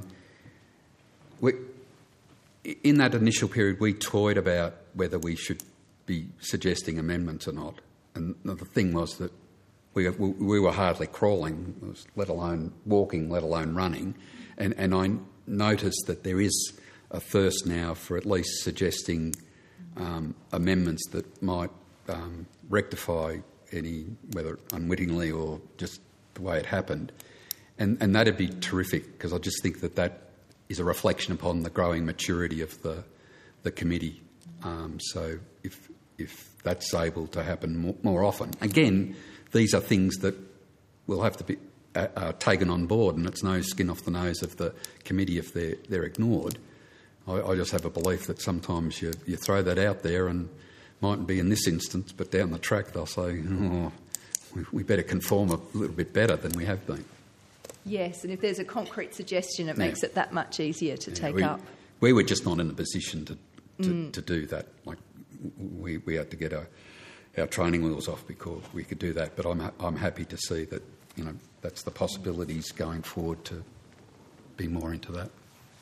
we, in that initial period, we toyed about whether we should be suggesting amendments or not. And the thing was that we, we were hardly crawling, let alone walking, let alone running. And, and I noticed that there is a thirst now for at least suggesting um, amendments that might um, rectify any, whether unwittingly or just the way it happened. And, and that'd be terrific, because I just think that that is a reflection upon the growing maturity of the, the committee. Um, so if if that's able to happen more, more often. Again, these are things that will have to be uh, uh, taken on board, and it's no skin off the nose of the committee if they're, they're ignored. I, I just have a belief that sometimes you, you throw that out there, and mightn't be in this instance, but down the track they'll say, oh, we, we better conform a little bit better than we have been. Yes, and if there's a concrete suggestion, it yeah. makes it that much easier to yeah, take we, up. We were just not in a position to, to, mm. to do that. Like, We we had to get our, our training wheels off because we could do that. But I'm I'm happy to see that, you know, that's the possibilities going forward to be more into that.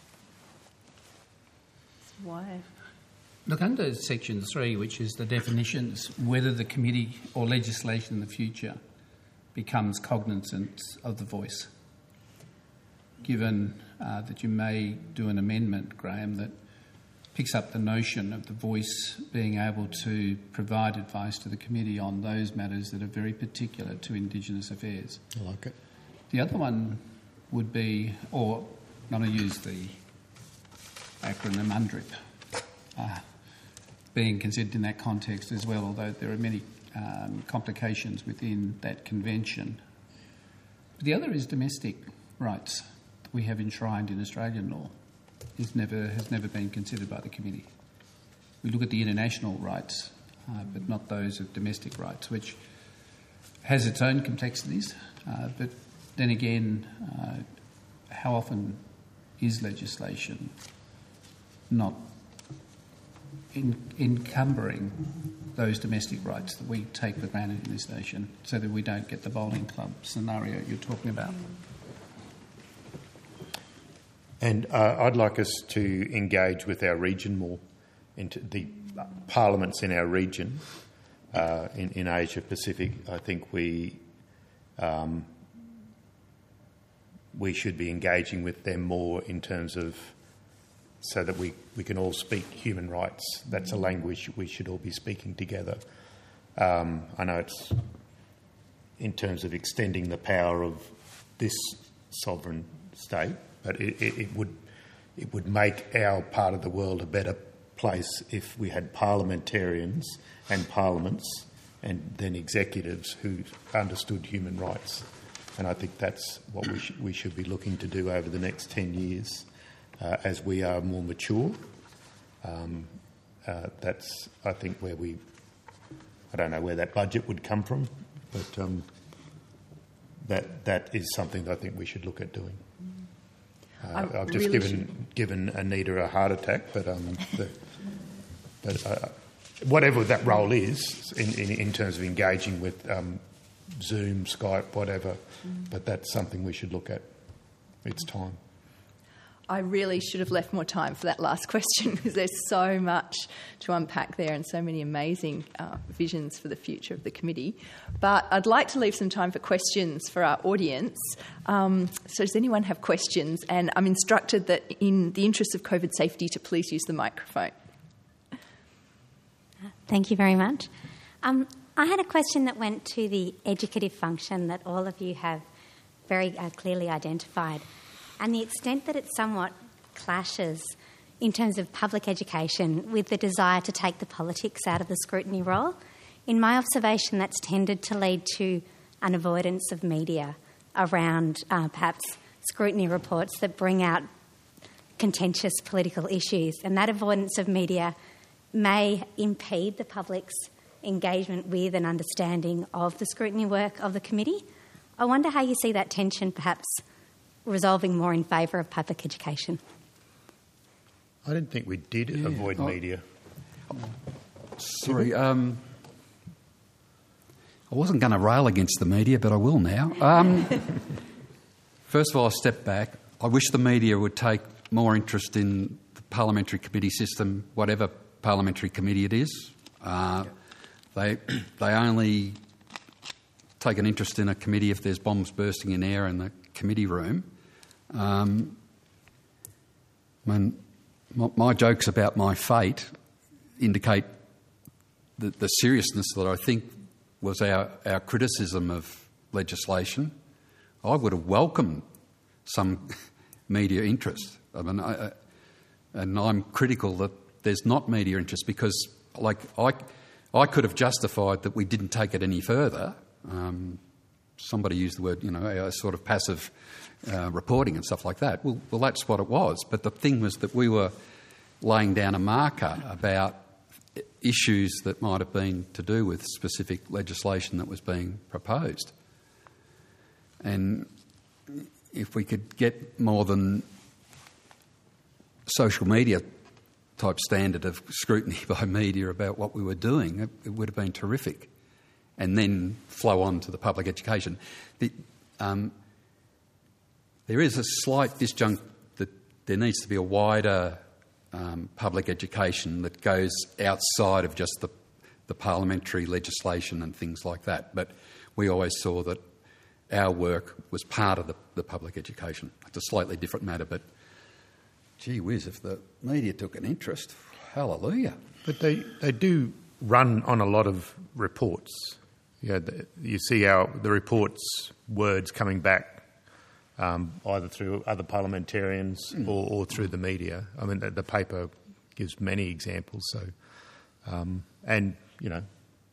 Why? Look, under section three, which is the definitions, whether the committee or legislation in the future becomes cognizant of the voice, given uh, that you may do an amendment, Graham, that picks up the notion of the voice being able to provide advice to the committee on those matters that are very particular to Indigenous affairs. I like it. The other one would be, or I'm going to use the acronym UNDRIP, uh, being considered in that context as well, although there are many um, complications within that convention. But the other is domestic rights that we have enshrined in Australian law. Is never, has never been considered by the committee. We look at the international rights, uh, but not those of domestic rights, which has its own complexities, uh, but then again, uh, how often is legislation not in, encumbering those domestic rights that we take for granted in this nation, so that we don't get the bowling club scenario you're talking about? And uh, I'd like us to engage with our region more, into the parliaments in our region, uh, in, in Asia Pacific. I think we um, we should be engaging with them more in terms of, so that we, we can all speak human rights. That's a language we should all be speaking together. Um, I know it's in terms of extending the power of this sovereign state, but it, it, it would it would make our part of the world a better place if we had parliamentarians and parliaments and then executives who understood human rights. And I think that's what we, sh- we should be looking to do over the next ten years uh, as we are more mature. Um, uh, that's, I think, where we... I don't know where that budget would come from, but um, that that is something that I think we should look at doing. Uh, I've just really given given Anita a heart attack, but um, the, but uh, whatever that role is in, in, in terms of engaging with um, Zoom, Skype, whatever, mm. but that's something we should look at. It's time. I really should have left more time for that last question, because there's so much to unpack there and so many amazing uh, visions for the future of the committee. But I'd like to leave some time for questions for our audience. Um, so does anyone have questions? And I'm instructed that in the interest of COVID safety to please use the microphone. Thank you very much. Um, I had a question that went to the educative function that all of you have very uh, clearly identified, and the extent that it somewhat clashes in terms of public education with the desire to take the politics out of the scrutiny role. In my observation, that's tended to lead to an avoidance of media around uh, perhaps scrutiny reports that bring out contentious political issues, and that avoidance of media may impede the public's engagement with and understanding of the scrutiny work of the committee. I wonder how you see that tension perhaps resolving more in favour of public education. I didn't think we did yeah. avoid oh. media. Sorry, um, I wasn't going to rail against the media, but I will now. Um, first of all, I step back. I wish the media would take more interest in the parliamentary committee system, whatever parliamentary committee it is. Uh, they they only take an interest in a committee if there's bombs bursting in air in the committee room. Um, I mean, my, my jokes about my fate indicate the, the seriousness that I think was our, our criticism of legislation. I would have welcomed some media interest. I mean, I, and I'm critical that there's not media interest because, like, I, I could have justified that we didn't take it any further. Um, somebody used the word, you know, a sort of passive uh, reporting and stuff like that. Well, well, that's what it was. But the thing was that we were laying down a marker about issues that might have been to do with specific legislation that was being proposed. And if we could get more than social media type standard of scrutiny by media about what we were doing, it, it would have been terrific. And then flow on to the public education. The, um, there is a slight disjunct that there needs to be a wider um, public education that goes outside of just the, the parliamentary legislation and things like that. But we always saw that our work was part of the, the public education. It's a slightly different matter, but gee whiz, if the media took an interest, hallelujah. But they, they do run on a lot of reports. Yeah, the, you see our the reports words coming back um, either through other parliamentarians mm. or, or through the media. I mean, the, the paper gives many examples. So, um, and you know,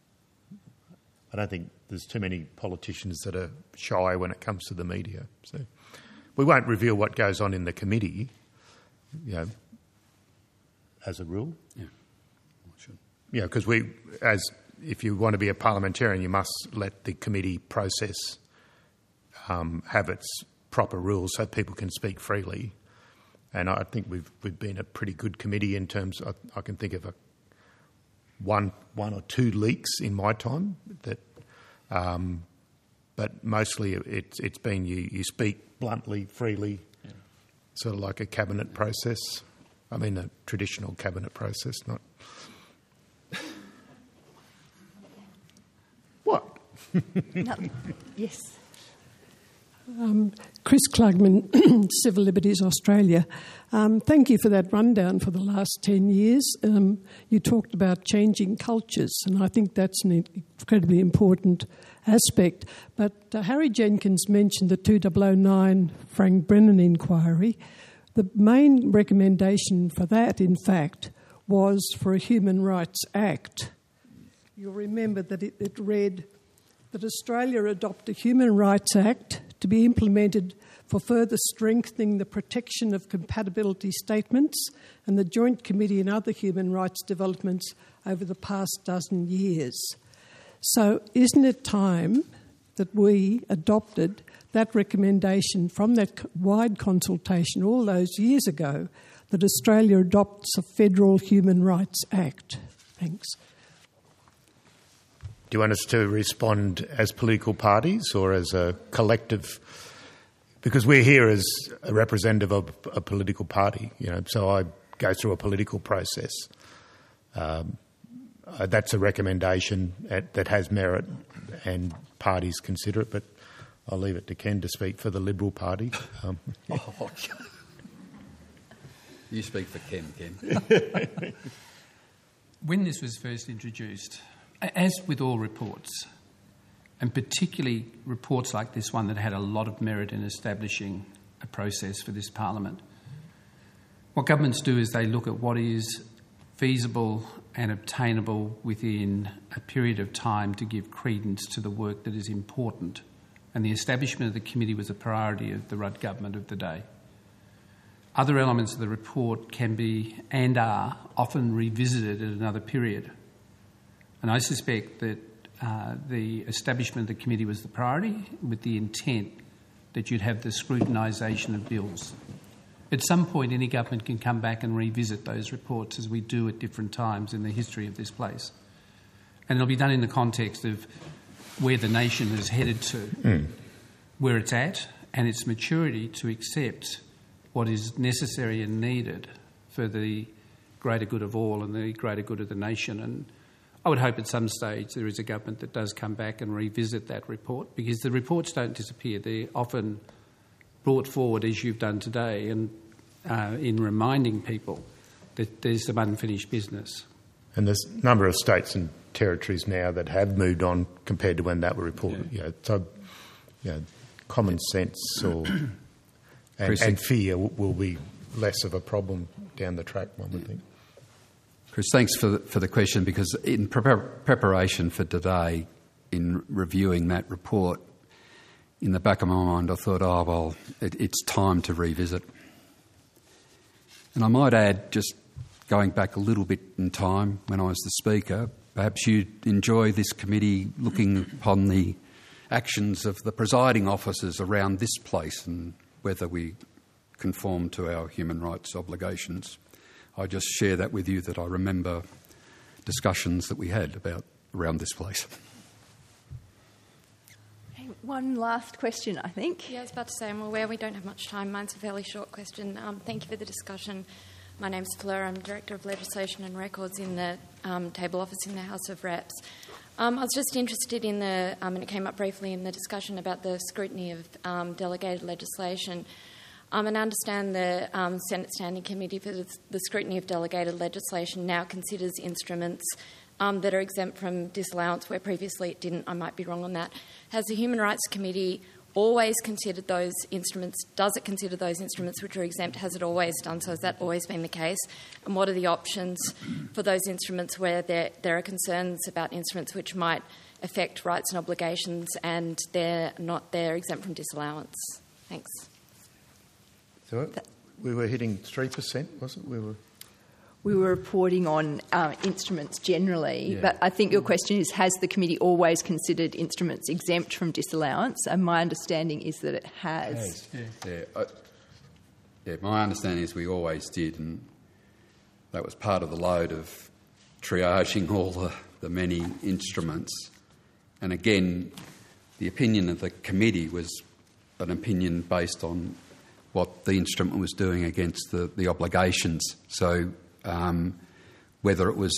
I don't think there's too many politicians that are shy when it comes to the media. So, we won't reveal what goes on in the committee, you know, as a rule. Yeah, sure. Yeah, because we, as if you want to be a parliamentarian, you must let the committee process um, have its proper rules so people can speak freely. And I think we've we've been a pretty good committee in terms. I, I can think of a one one or two leaks in my time that, um, but mostly it's it's been you you speak bluntly, freely, yeah. Sort of like a cabinet process. I mean, a traditional cabinet process, not. What? No. Yes. Um, Chris Klugman, Civil Liberties Australia. Um, thank you for that rundown for the last ten years. Um, you talked about changing cultures, and I think that's an incredibly important aspect. But uh, Harry Jenkins mentioned the two thousand nine Frank Brennan inquiry. The main recommendation for that, in fact, was for a Human Rights Act. You'll remember that it, it read that Australia adopt a Human Rights Act to be implemented for further strengthening the protection of compatibility statements and the Joint Committee and other human rights developments over the past dozen years. So isn't it time that we adopted that recommendation from that wide consultation all those years ago, that Australia adopts a Federal Human Rights Act? Thanks. Do you want us to respond as political parties or as a collective? Because we're here as a representative of a political party, you know, so I go through a political process. Um, uh, that's a recommendation at, that has merit and parties consider it, but I'll leave it to Ken to speak for the Liberal Party. Um, oh, you speak for Ken, Ken. When this was first introduced, as with all reports, and particularly reports like this one that had a lot of merit in establishing a process for this Parliament, what governments do is they look at what is feasible and obtainable within a period of time to give credence to the work that is important. And the establishment of the committee was a priority of the Rudd government of the day. Other elements of the report can be and are often revisited at another period. And I suspect that uh, the establishment of the committee was the priority, with the intent that you'd have the scrutinisation of bills. At some point, any government can come back and revisit those reports, as we do at different times in the history of this place. And it'll be done in the context of where the nation is headed to, mm. where it's at, and its maturity to accept what is necessary and needed for the greater good of all and the greater good of the nation. And I would hope at some stage there is a government that does come back and revisit that report, because the reports don't disappear. They're often brought forward, as you've done today, and uh, in reminding people that there's some unfinished business. And there's a number of states and territories now that have moved on compared to when that were reported. Yeah. You know, so, you know, common sense or and, and fear will be less of a problem down the track, one would think. Chris, thanks for the, for the question, because in pre- preparation for today, in reviewing that report, in the back of my mind I thought, oh, well, it, it's time to revisit. And I might add, just going back a little bit in time when I was the Speaker, perhaps you'd enjoy this committee looking upon the actions of the presiding officers around this place and whether we conform to our human rights obligations. I just share that with you, that I remember discussions that we had about around this place. Okay, one last question, I think. Yeah, I was about to say, I'm aware we don't have much time. Mine's a fairly short question. Um, thank you for the discussion. My name's Fleur. I'm Director of Legislation and Records in the um, Table Office in the House of Reps. Um, I was just interested in the, um, and it came up briefly in the discussion about the scrutiny of um, delegated legislation. Um, and I understand the um, Senate Standing Committee for the, the Scrutiny of Delegated Legislation now considers instruments um, that are exempt from disallowance where previously it didn't. I might be wrong on that. Has the Human Rights Committee always considered those instruments? Does it consider those instruments which are exempt? Has it always done so? Has that always been the case? And what are the options for those instruments where there, there are concerns about instruments which might affect rights and obligations and they're not they're exempt from disallowance? Thanks. So we were hitting three percent, wasn't it? We were... We were reporting on uh, instruments generally, Yeah. but I think your question is, has the committee always considered instruments exempt from disallowance? And my understanding is that it has. Has. Yeah. Yeah, I, yeah, my understanding is we always did, and that was part of the load of triaging all the, the many instruments. And again, the opinion of the committee was an opinion based on what the instrument was doing against the, the obligations. So um, whether it was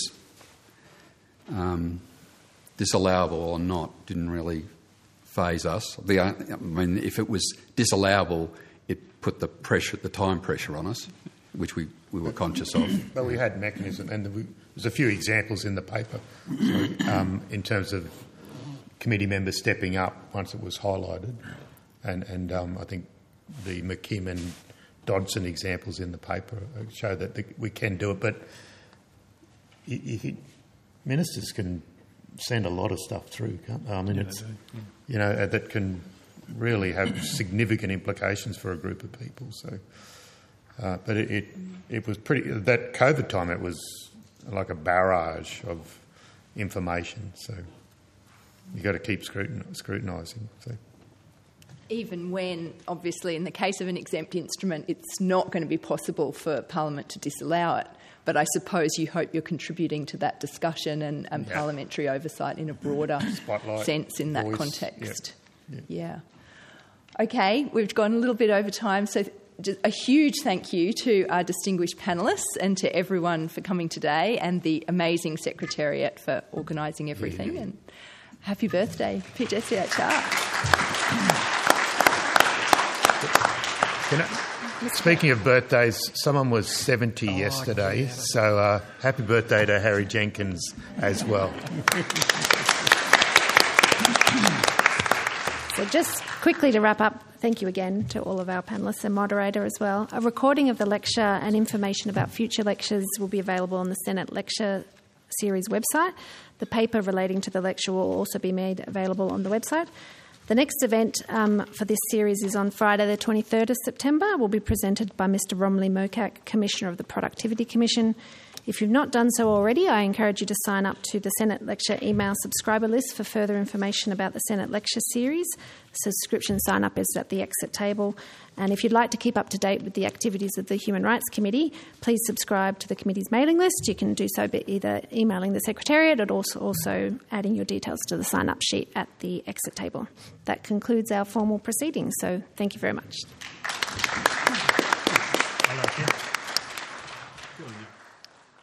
um, disallowable or not didn't really faze us. The, I mean, if it was disallowable, it put the pressure, the time pressure on us, which we, we were conscious of. But we had mechanism, and there was a few examples in the paper so, um, in terms of committee members stepping up once it was highlighted, and, and um, I think the McKim and Dodson examples in the paper show that the, we can do it, but you, you, ministers can send a lot of stuff through, can't they? I mean, Yeah, it's, they do, yeah. you know, that can really have significant implications for a group of people. So, uh, but it, it it was pretty, that COVID time, it was like a barrage of information. So you've got to keep scrutin- scrutinising. So. Even when, obviously, in the case of an exempt instrument, it's not going to be possible for Parliament to disallow it. But I suppose you hope you're contributing to that discussion and, and Yeah. parliamentary oversight in a broader Spotlight, sense in that voice, context. Yeah. Yeah. Okay, we've gone a little bit over time, so just a huge thank you to our distinguished panellists and to everyone for coming today, and the amazing Secretariat for organising everything. Yeah. And happy birthday, P J C H R. You know, speaking of birthdays, someone was seventy oh, yesterday, so uh, happy birthday to Harry Jenkins as well. So just quickly to wrap up, thank you again to all of our panellists and moderator as well. A recording of the lecture and information about future lectures will be available on the Senate Lecture Series website. The paper relating to the lecture will also be made available on the website. The next event um, for this series is on Friday the twenty-third of September. Will be presented by Mister Romilly Mocack, Commissioner of the Productivity Commission. If you've not done so already, I encourage you to sign up to the Senate Lecture email subscriber list for further information about the Senate Lecture Series. Subscription sign-up is at the exit table. And if you'd like to keep up to date with the activities of the Human Rights Committee, please subscribe to the committee's mailing list. You can do so by either emailing the Secretariat or also, also adding your details to the sign-up sheet at the exit table. That concludes our formal proceedings, so thank you very much. I like it.